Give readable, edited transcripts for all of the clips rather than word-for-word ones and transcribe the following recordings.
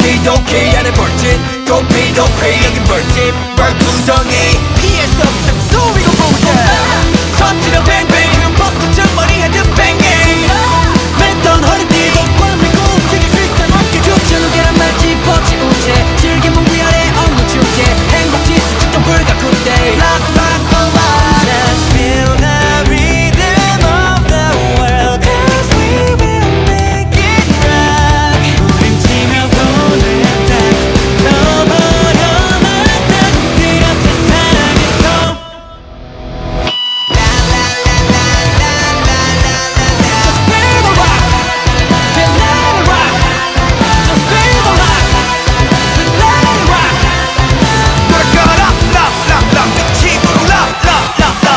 도피도피 안에 벌집 도피도피 여기 벌집 벌구덩이 피할 수 없음 소리고 보자 터뜨려 뱅뱅 버튼 머리 헤드 뱅뱅 맸던 허리띠 덕과 밀고 움직일 수 있어 어깨 겹쳐놓은 계란말 짚어지 우체 질긴 문 위아래 업무 축제 행복지수 측정 불가쿨 day Rock rock roll Just feel the rhythm of the world Cause we will make it rock 우린 치며 보냈다 떠버려만 딱 그런 세상에서 Just feel the rock Feel let it rock Just feel the rock Feel let it rock 노래 걸어 love love love 끝이고 love love love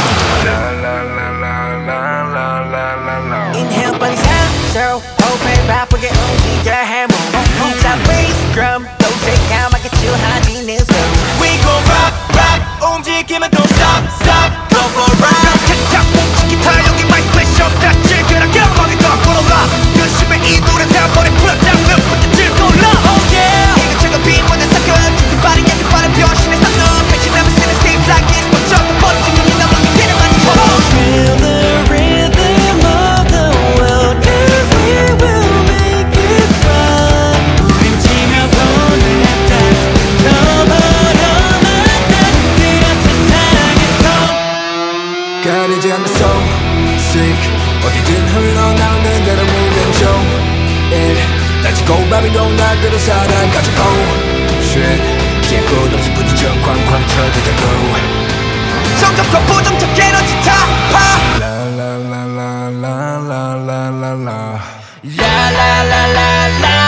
love Inhale 빨리 삼초 호흡해 바쁘게 움직여 해몸 기타 bass drum 또 새까맣게 칠하지 내 손 We go rock rock 움직이면 don't stop stop go for rock 탁탁 뭉치기 타 여기 마이크 플래시 없다 질그랑 겨먹이 더 올라 열심히 이 노래 세워버린 풀었다 몇 번째 즐거울라 oh yeah 이것저것 빈번에 섞여 빠른 약간 빠른 변신의 상점 배신하면 쓰는 stage like this 멋져도 버리지 눈이 남은 길을 맞춰 Feel the rhythm of the world Cause we will make it rock 우린 치며 보냈다 떠버려만 딱 그런 세상에서 가리지 않는 soul sick 어디든 흘러나오는 대로 moving 좀 날지 고바비도 날대로 살아가죠 oh shit 피할 곳 없이 부딪혀 쾅쾅 쳐들자고 정적과 부정적 에너지 타파 라라라라라라라라 라라라라라